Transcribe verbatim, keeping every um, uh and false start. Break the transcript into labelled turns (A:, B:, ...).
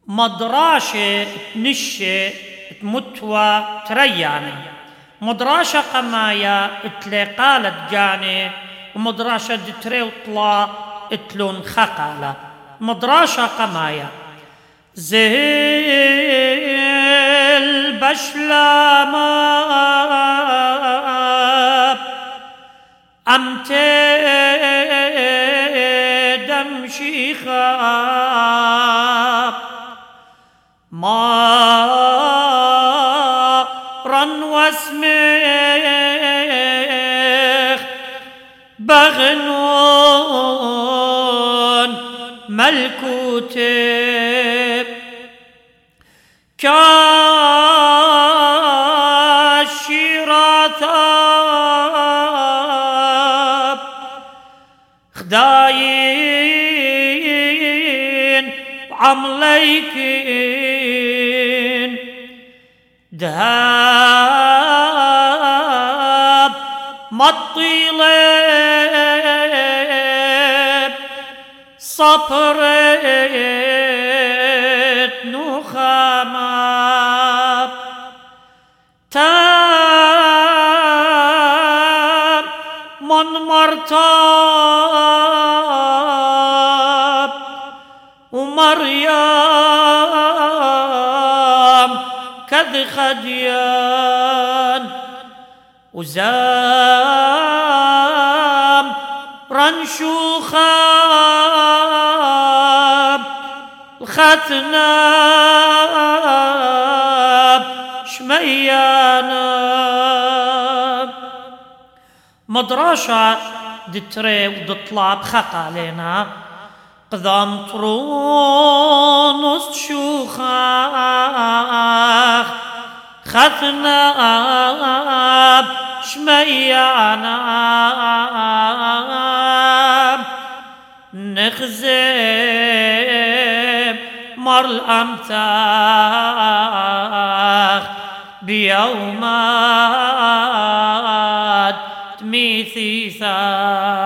A: مدراشة تنشة تمتوى ترياني مدراشة قمايا اتلقالت جاني ومدراشة دتري وطلا اتلون خقالة مدراشة قمايا زهل بشلامة أمتي دمشي خاب مارا واسمخ بغنون ملكوتب كاشيراثاب خداين عمليكين دهاب مطيلب صبرت نخاماب تاب من مرتاب ومريم كذ خديان وزام رنشو خاب الختناب شميانا مدراشة دتري ودطلاب خقا لنا قذام طرونس شوخاخ ختناب شميانا نخزب مر الأمتاخ بيومات تميثيثا